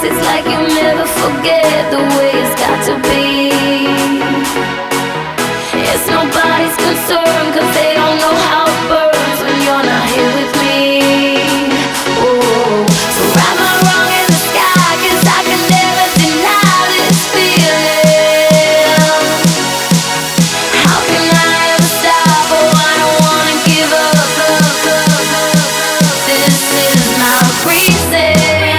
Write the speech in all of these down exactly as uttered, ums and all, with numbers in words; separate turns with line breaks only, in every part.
It's like you never forget the way it's got to be. It's nobody's concern, cause they don't know how it burns when you're not here with me. Oh, so am I wrong in the sky? Cause I can never deny this feeling. How can I ever stop? Oh, I don't wanna give up. This is my reason.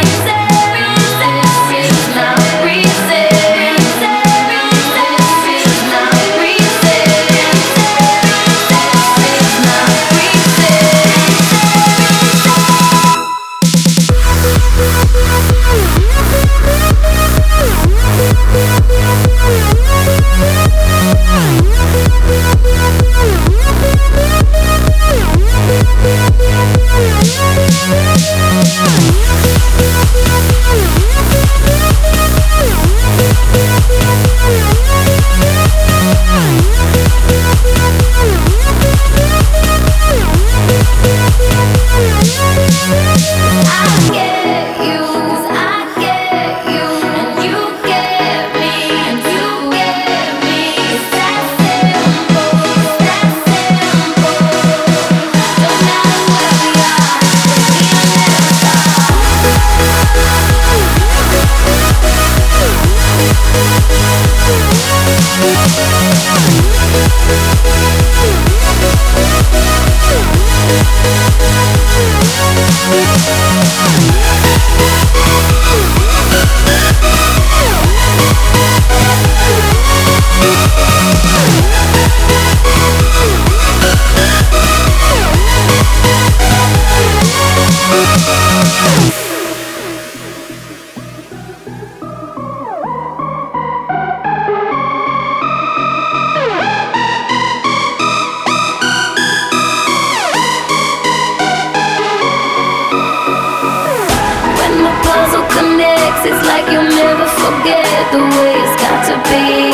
It's like you'll never forget the way it's got to be.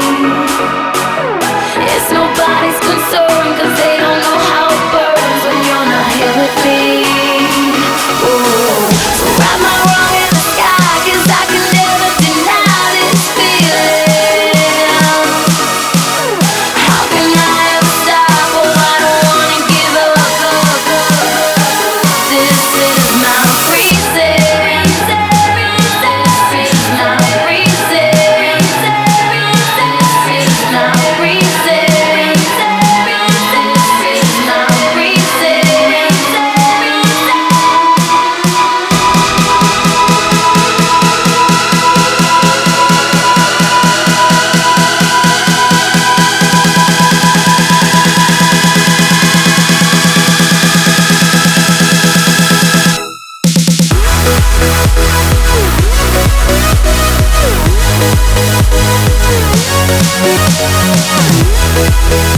It's nobody's concern, cause they don't know how it burns when you're not here with me. Oh, so am I wrong in the sky? Cause I can never deny this feeling. How can I ever stop? Oh, I don't wanna give up. This is my reason.
We'll be right back.